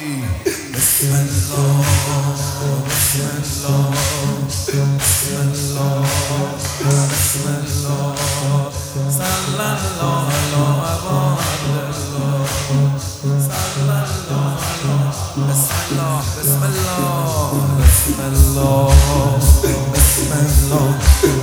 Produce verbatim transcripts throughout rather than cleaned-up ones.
بسم الله بسم الله بسم الله بسم الله صلی الله علی عبدالله صلی الله بسم الله بسم الله بسم الله بسم الله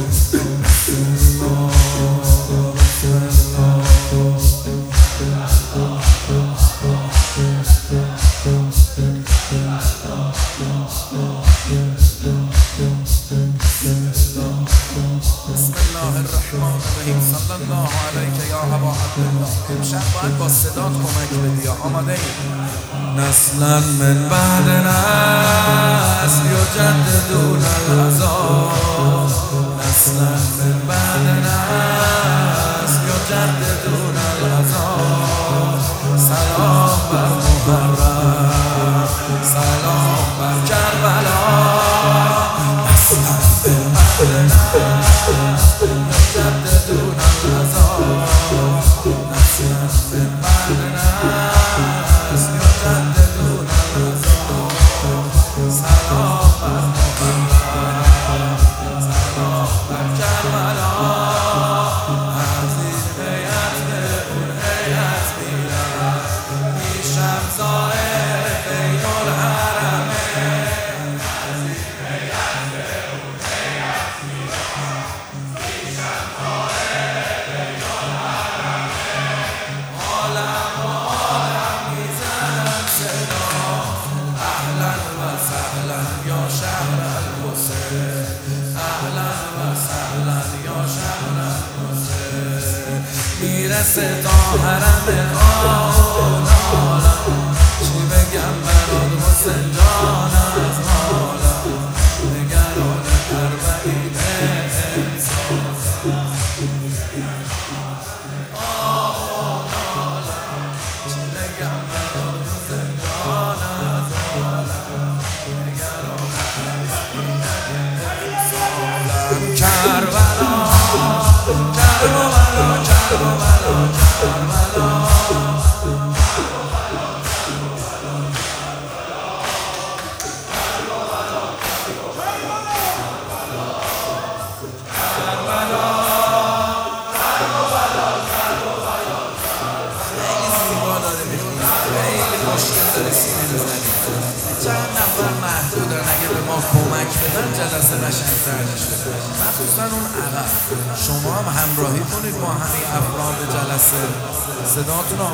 صلی الله علیک یا ابا عبدالله. امشب باید با صدات کمک بدی. آماده ای؟ نسلا من بعد نسل یجددون العذاب، نسلا من بعد نسل یجددون العذاب. سلام بر محرم، سلام بر کربلا. نسلا من بعد نسل یجددون العذاب، نسلا من بعد نسل یجددون العذاب. سلام بر محرم، سلام بر کربلا. از این بیعت به اون هیئت میرم، میشم زائر بین الحرمین. از این بیعت به اون هیئت میرم، میشم زائر بین الحرمین. عالم و عالم میزنم صدا، اهلا و سهلا یا شهر الحسین، اهلا و سهلا یا شهر الحسین. میرسه تا حرم آن عالم، چی بگم برات حسین جان از حالم. نگران اربعین انسان آن عالم، چی بگم برات حسین جان از حالم. نگران اربعین انسان. کربلا کربلا کربلا کربلا. چند نفر محدودن، اگه به ما کمک بدن جلسه قشنگ‌تر میشه، مخصوصا اون عقب. شما هم همراهی کنید با همین افراد جلسه. صداتون